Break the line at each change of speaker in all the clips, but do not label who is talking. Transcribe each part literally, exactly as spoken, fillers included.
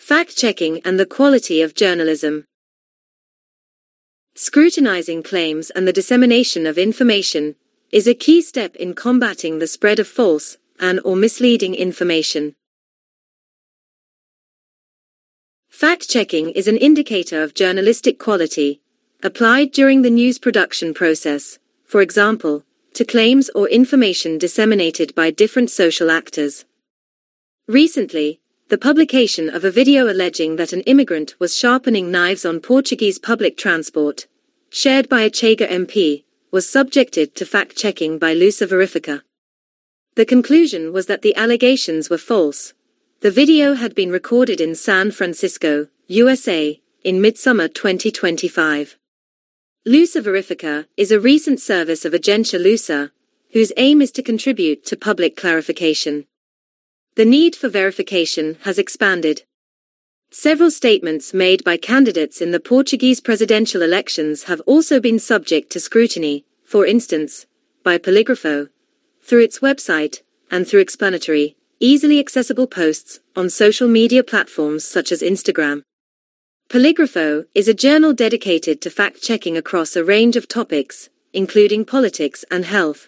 Fact-checking and the quality of journalism. Scrutinizing claims and the dissemination of information is a key step in combating the spread of false and or misleading information. Fact-checking is an indicator of journalistic quality, applied during the news production process, for example, to claims or information disseminated by different social actors. Recently, the publication of a video alleging that an immigrant was sharpening knives on Portuguese public transport, shared by a Chega M P, was subjected to fact-checking by Lusa Verifica. The conclusion was that the allegations were false. The video had been recorded in San Francisco, U S A, in midsummer twenty twenty-five. Lusa Verifica is a recent service of Agência Lusa, whose aim is to contribute to public clarification. The need for verification has expanded. Several statements made by candidates in the Portuguese presidential elections have also been subject to scrutiny, for instance, by Poligrafo, through its website, and through explanatory, easily accessible posts on social media platforms such as Instagram. Poligrafo is a journal dedicated to fact-checking across a range of topics, including politics and health.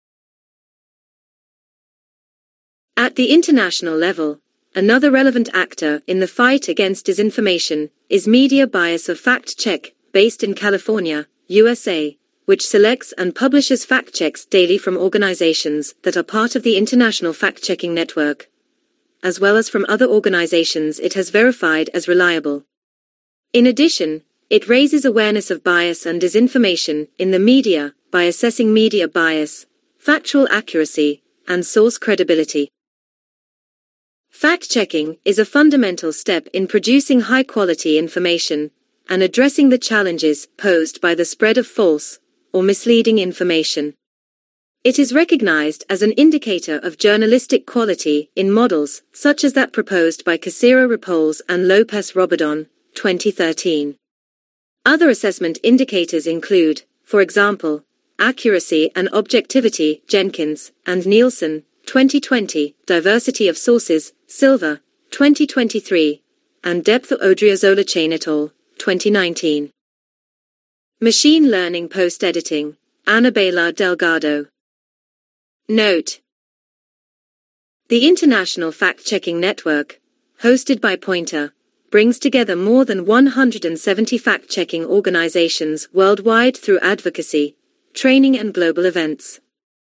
At the international level, another relevant actor in the fight against disinformation is Media Bias of Fact Check, based in California, U S A, which selects and publishes fact checks daily from organizations that are part of the International Fact-Checking Network, as well as from other organizations it has verified as reliable. In addition, it raises awareness of bias and disinformation in the media by assessing media bias, factual accuracy, and source credibility. Fact-checking is a fundamental step in producing high-quality information and addressing the challenges posed by the spread of false or misleading information. It is recognized as an indicator of journalistic quality in models such as that proposed by Casero Repolls and Lopez Robadon, twenty thirteen. Other assessment indicators include, for example, accuracy and objectivity, Jenkins and Nielsen, twenty twenty, diversity of sources, Silva, twenty twenty-three, and depth of Odriozola Chain et al., twenty nineteen. Machine learning post-editing, Anabela Delgado. Note: the International Fact-Checking Network, hosted by Poynter, brings together more than one hundred seventy fact-checking organizations worldwide through advocacy, training and global events.